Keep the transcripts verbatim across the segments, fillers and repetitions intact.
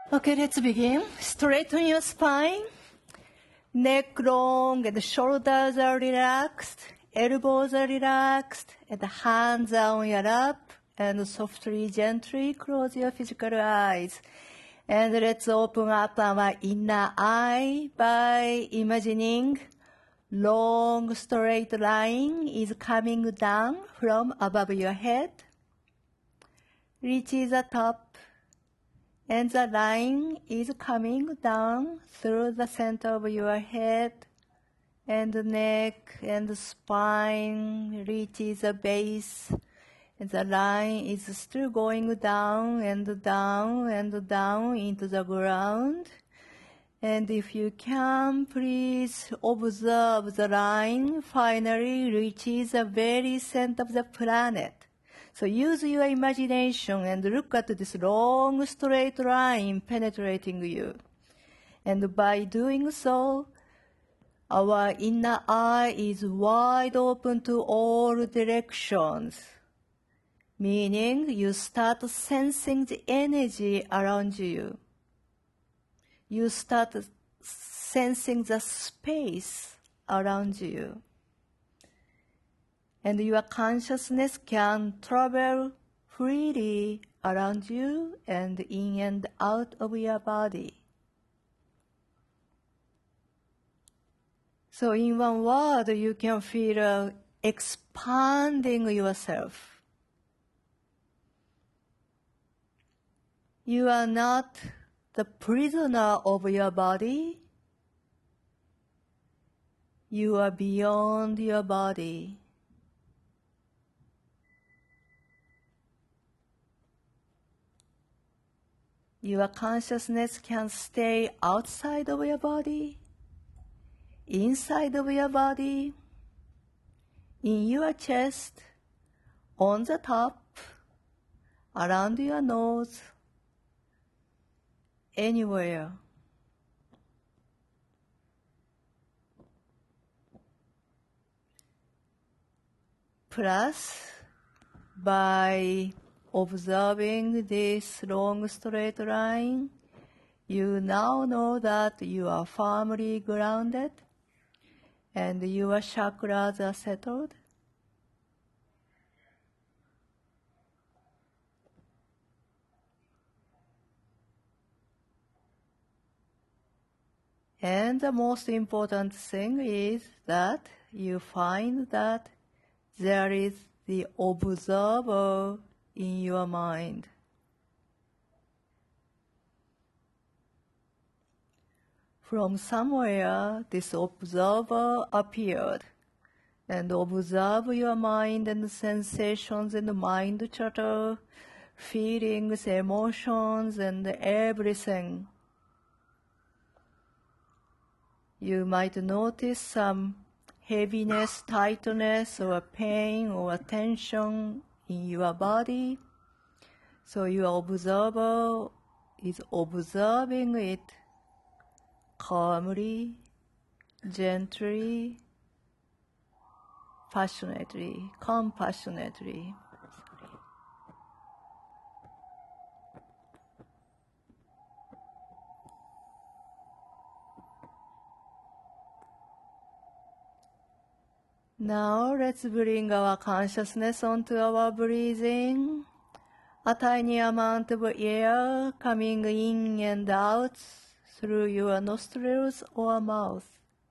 Okay, let's begin. Straighten your spine. Neck long and the shoulders are relaxed. Elbows are relaxed. And the hands are on your lap. And softly, gently close your physical eyes. And let's open up our inner eye by imagining long straight line is coming down from above your head. Reaches the top. And the line is coming down through the center of your head, and the neck and the spine reaches the base, and the line is still going down and down and down into the ground. And if you can, please observe the line finally reaches the very center of the planet. So use your imagination and look at this long straight line penetrating you. And by doing so, our inner eye is wide open to all directions, meaning you start sensing the energy around you. You start sensing the space around you. And your consciousness can travel freely around you and in and out of your body. So in one word, you can feel uh, expanding yourself. You are not the prisoner of your body. You are beyond your body. Your consciousness can stay outside of your body, inside of your body, in your chest, on the top, around your nose, anywhere. Plus, by observing this long straight line, you now know that you are firmly grounded and your chakras are settled. And the most important thing is that you find that there is the observer in your mind. From somewhere, this observer appeared, and observe your mind and sensations and mind chatter, feelings, emotions, and everything. You might notice some heaviness, tightness, or pain or tension in your body. So your observer is observing it calmly, gently, passionately, compassionately. Now let's bring our consciousness onto our breathing. A tiny amount of air coming in and out through your nostrils or mouth.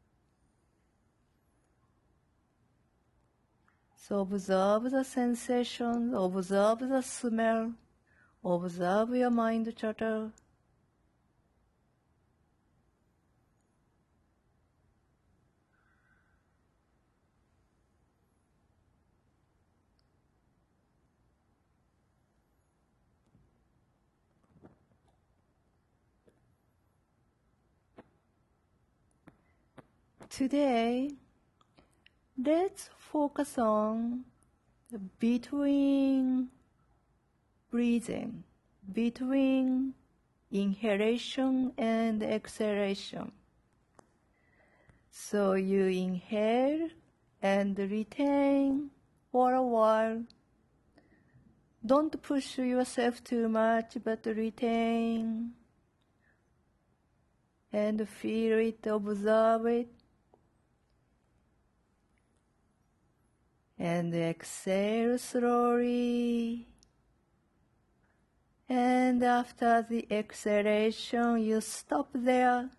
So observe the sensations, observe the smell, observe your mind chatter. Today, let's focus on the between breathing, between inhalation and exhalation. So you inhale and retain for a while. Don't push yourself too much, but retain and feel it, observe it. And exhale slowly. And after the exhalation, you stop there.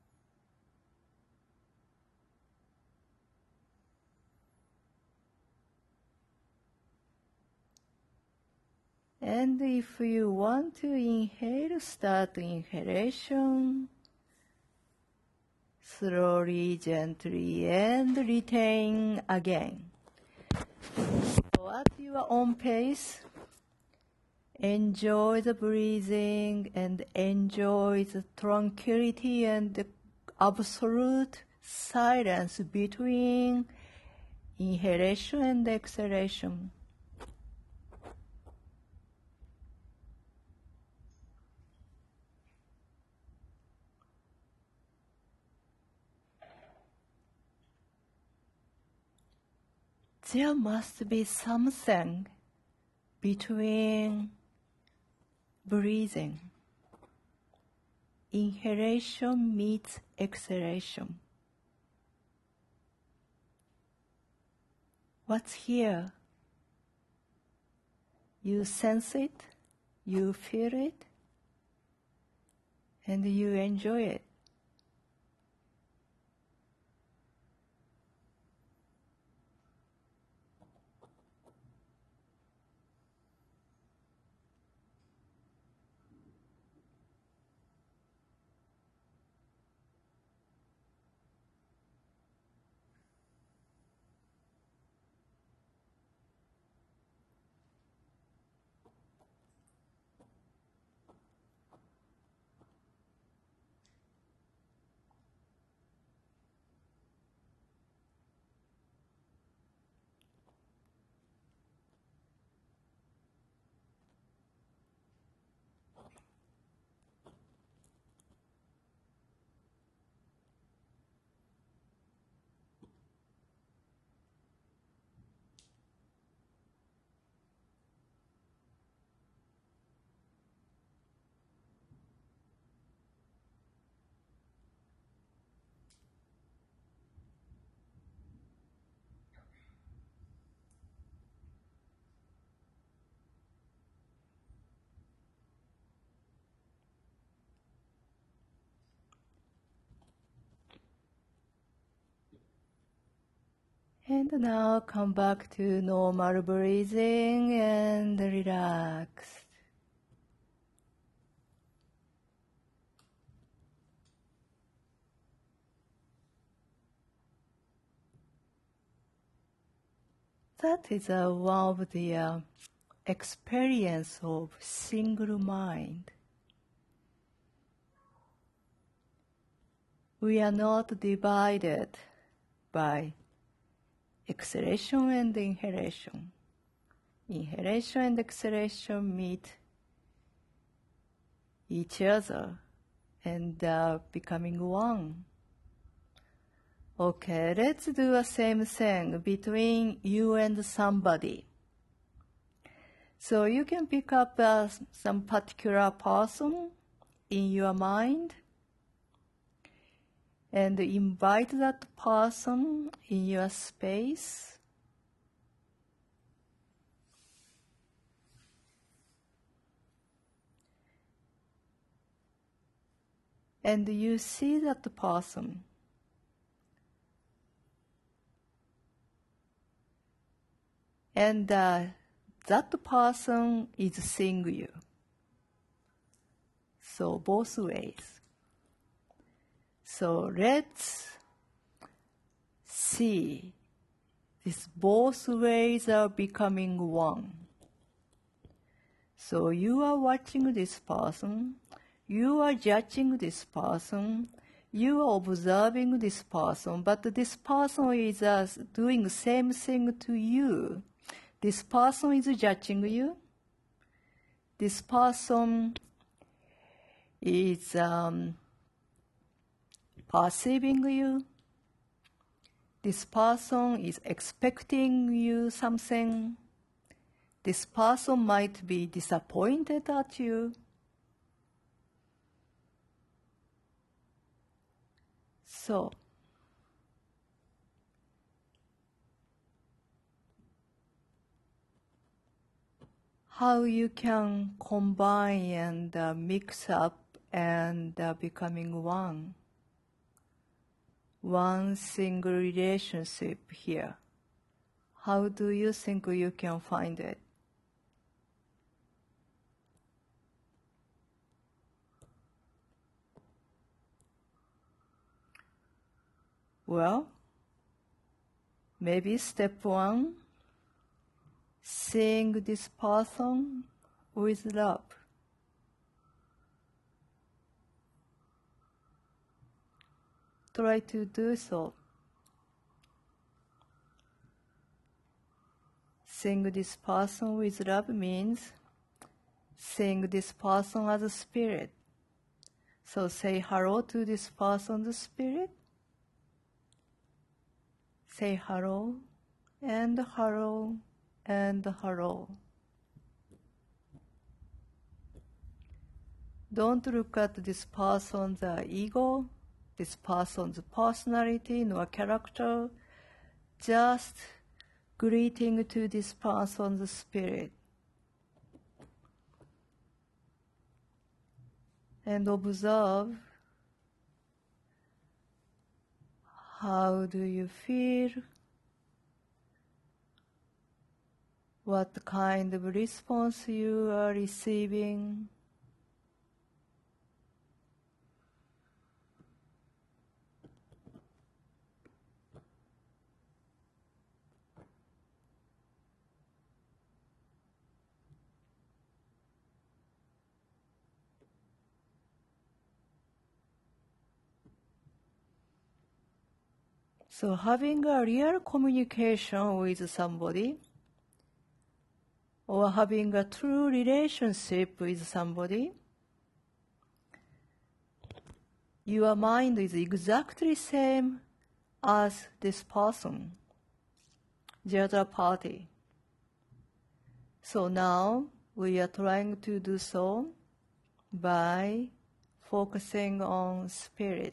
And if you want to inhale, start inhalation. Slowly, gently, and retain again. So at your own pace, enjoy the breathing and enjoy the tranquility and the absolute silence between inhalation and exhalation. There must be something between breathing. Inhalation meets exhalation. What's here? You sense it, you feel it, and you enjoy it. And now come back to normal breathing and relax. That is uh, one of the uh, experience of single mind. We are not divided by exhalation and inhalation. Inhalation and exhalation meet each other and uh, becoming one. Okay, let's do the same thing between you and somebody. So you can pick up uh, some particular person in your mind and invite that person in your space. And you see that person. And uh, that person is seeing you. So both ways. So let's see. These both ways are becoming one. So you are watching this person, you are judging this person, you are observing this person, but this person is uh, doing the same thing to you. This person is judging you. This person is um, perceiving you. This person is expecting you something. This person might be disappointed at you. So, how you can combine and uh, mix up and uh, becoming one. One single relationship here. How do you think you can find it? Well, maybe step one, seeing this person with love. Try to do so. Seeing this person with love means seeing this person as a spirit. So say hello to this person's spirit. Say hello, and hello, and hello. Don't look at this person's ego, this person's personality, nor character. Just greeting to this person's spirit. And observe, how do you feel? What kind of response you are receiving? So having a real communication with somebody, or having a true relationship with somebody, your mind is exactly same as this person, the other party. So now we are trying to do so by focusing on spirit.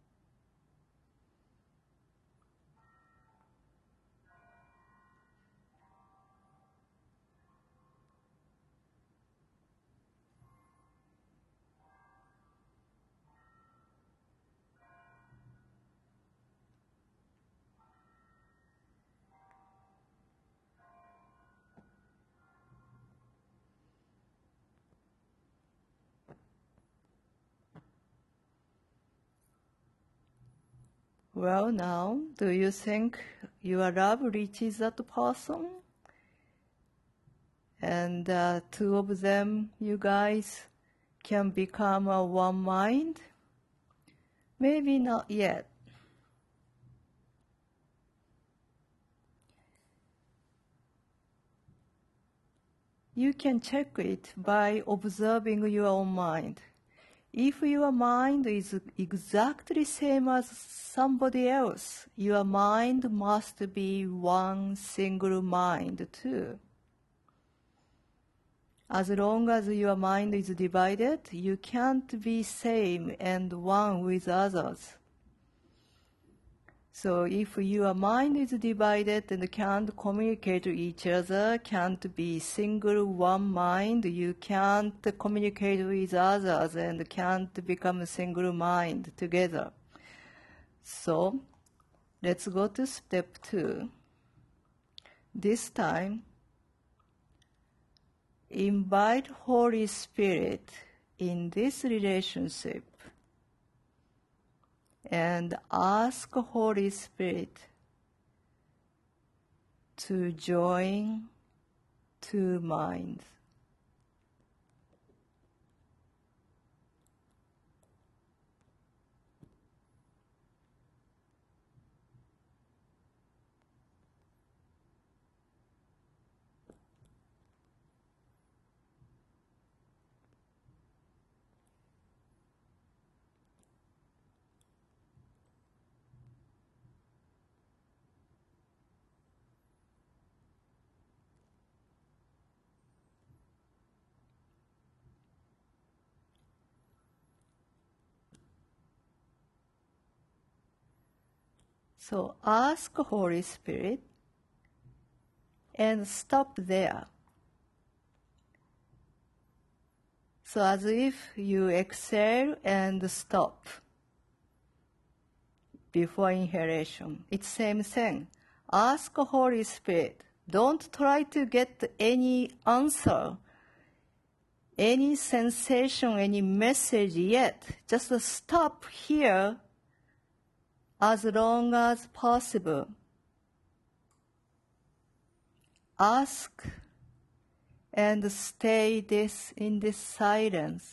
Well, now, do you think your love reaches that person? And uh, two of them, you guys, can become a one mind? Maybe not yet. You can check it by observing your own mind. If your mind is exactly same as somebody else, your mind must be one single mind too. As long as your mind is divided, you can't be same and one with others. So if your mind is divided and can't communicate to each other, can't be single one mind, you can't communicate with others and can't become a single mind together. So let's go to step two. This time, invite Holy Spirit in this relationship and ask Holy Spirit to join two minds. So ask Holy Spirit and stop there. So as if you exhale and stop before inhalation. It's same thing. Ask Holy Spirit. Don't try to get any answer, any sensation, any message yet. Just stop here as long as possible. Ask and stay this in this silence.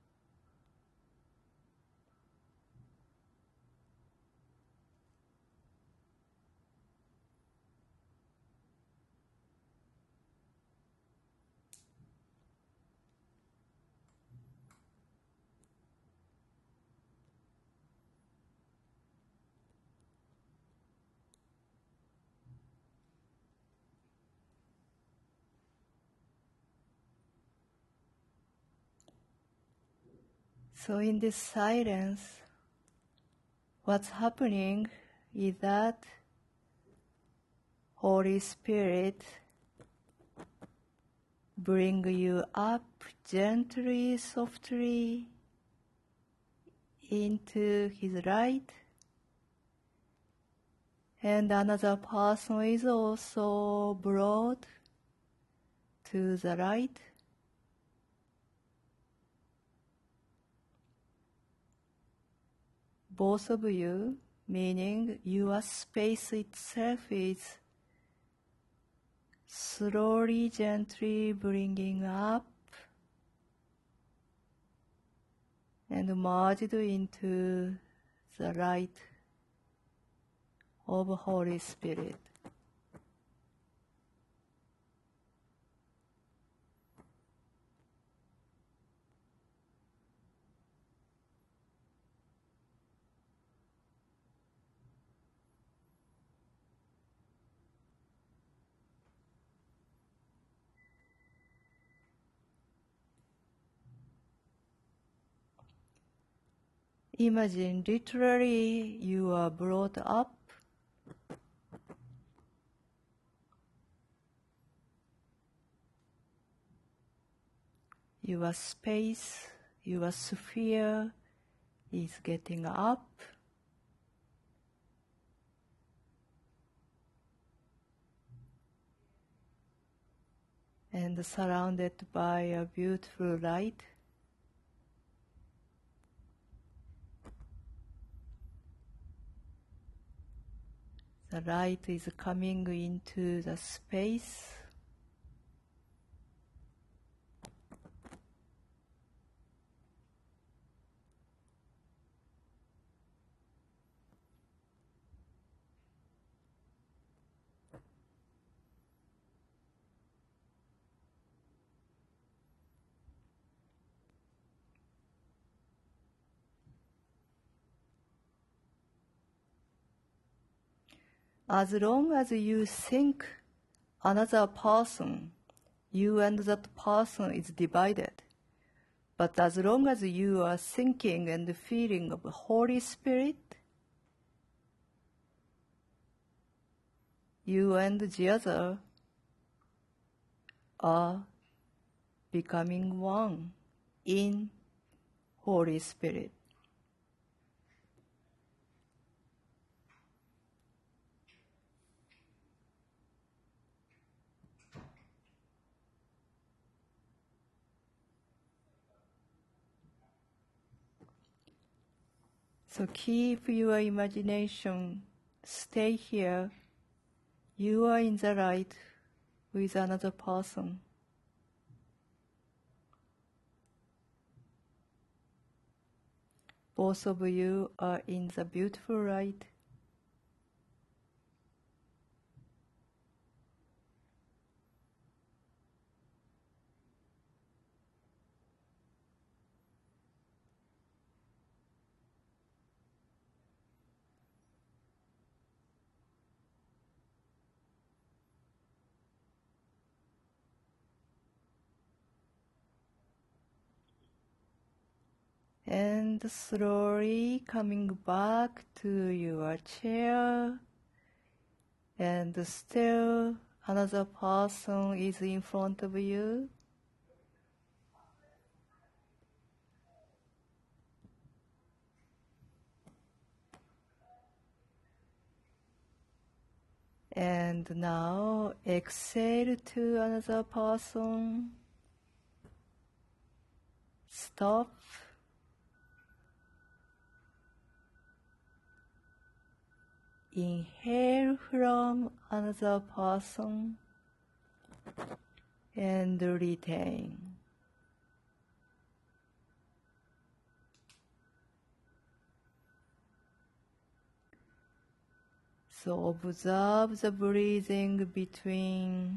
So in this silence, what's happening is that Holy Spirit bring you up gently, softly into His light. And another person is also brought to the light. Both of you, meaning your space itself, is slowly, gently bringing up and merged into the light of Holy Spirit. Imagine literally you are brought up your space, your sphere is getting up, and surrounded by a beautiful light. The light is coming into the space. As long as you think another person, you and that person is divided. But as long as you are thinking and feeling of the Holy Spirit, you and the other are becoming one in Holy Spirit. So keep your imagination, stay here. You are in the light with another person. Both of you are in the beautiful light. And slowly coming back to your chair, and still another person is in front of you. And now exhale to another person. Stop. Inhale from another person and retain. So observe the breathing between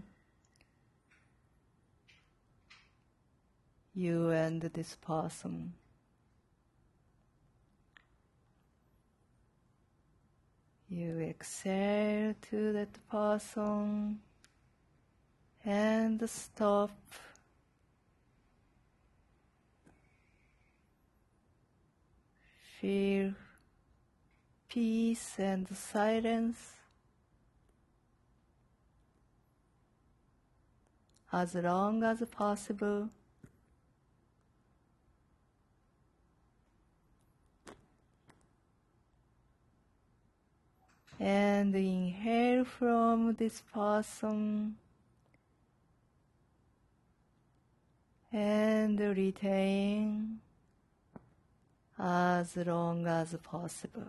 you and this person. You exhale to that person and stop. Feel peace and silence as long as possible. And inhale from this person and retain as long as possible.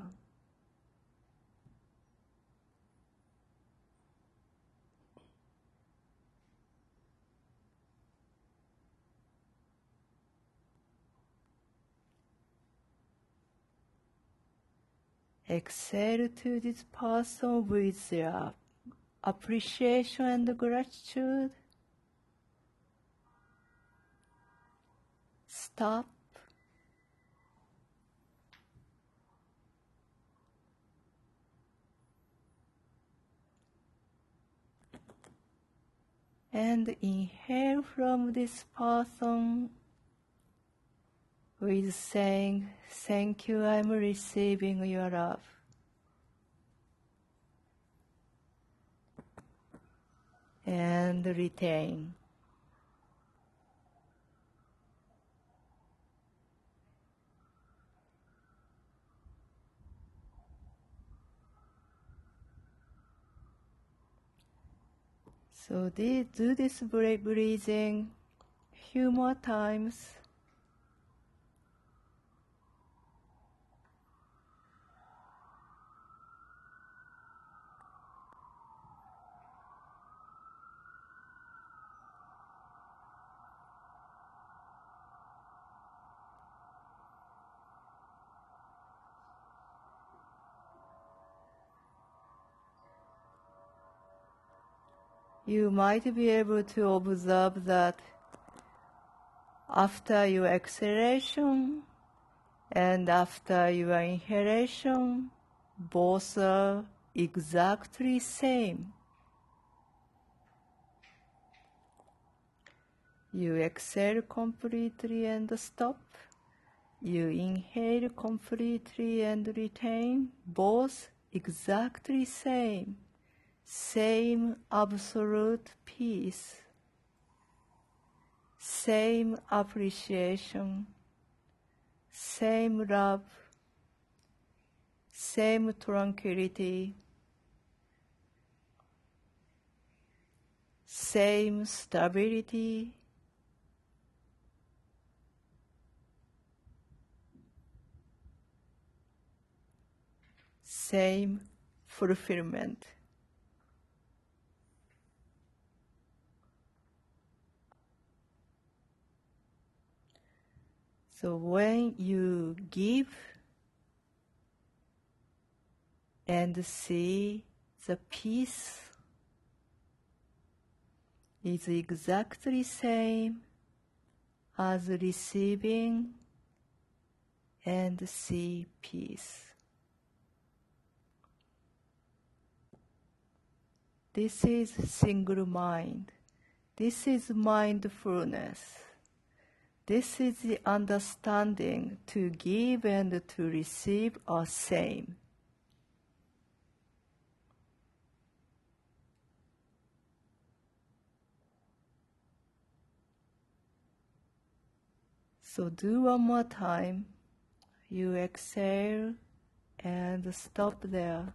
Exhale to this person with their appreciation and gratitude. Stop. And inhale from this person with saying, thank you, I'm receiving your love. And retain. So do this breathing few more times. You might be able to observe that after your exhalation and after your inhalation, both are exactly same. You exhale completely and stop. You inhale completely and retain, both exactly same. Same absolute peace, same appreciation, same love, same tranquility, same stability, same fulfillment. So when you give and see the peace is exactly same as receiving and see peace. This is single mind. This is mindfulness. This is the understanding to give and to receive are same. So do one more time. You exhale and stop there.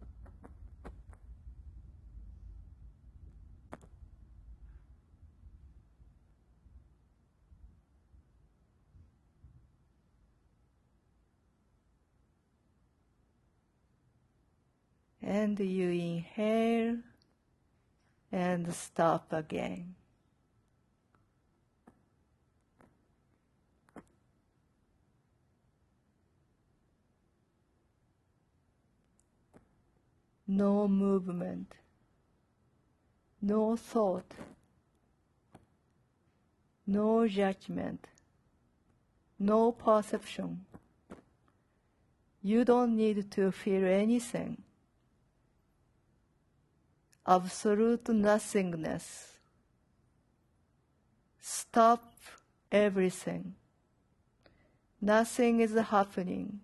And you inhale and stop again. No movement, no thought, no judgment, no perception. You don't need to feel anything. Absolute nothingness. Stop everything. Nothing is happening.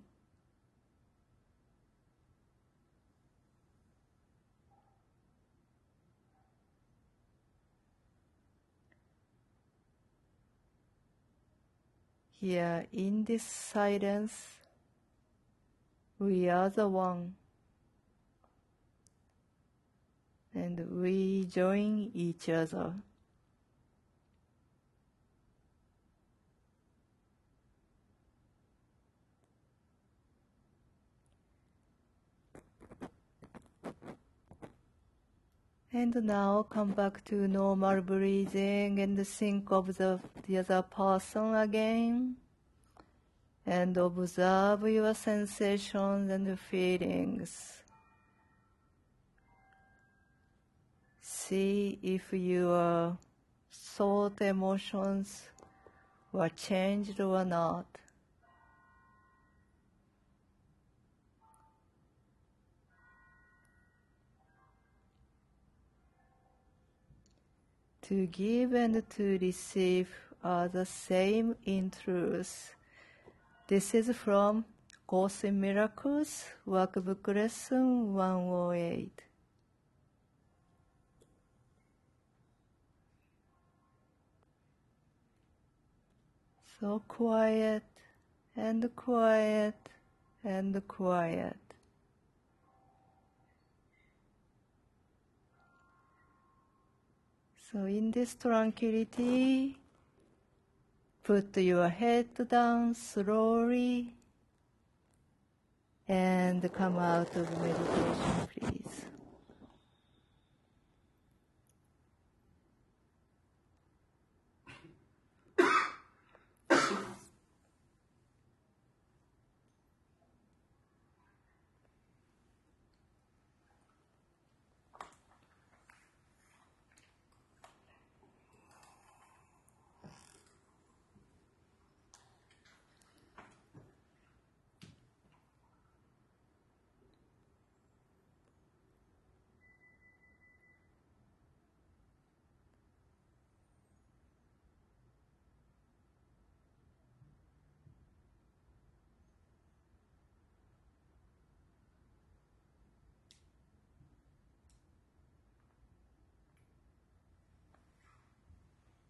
Here in this silence, we are the one, and we join each other. And now come back to normal breathing and think of the, the other person again. And observe your sensations and feelings. See if your thought emotions were changed or not. To give and to receive are the same in truth. This is from Course in Miracles, Workbook Lesson one oh eight. So quiet and quiet and quiet. So in this tranquility, put your head down slowly and come out of meditation, please.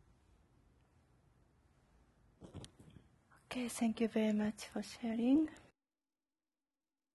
Okay, thank you very much for sharing.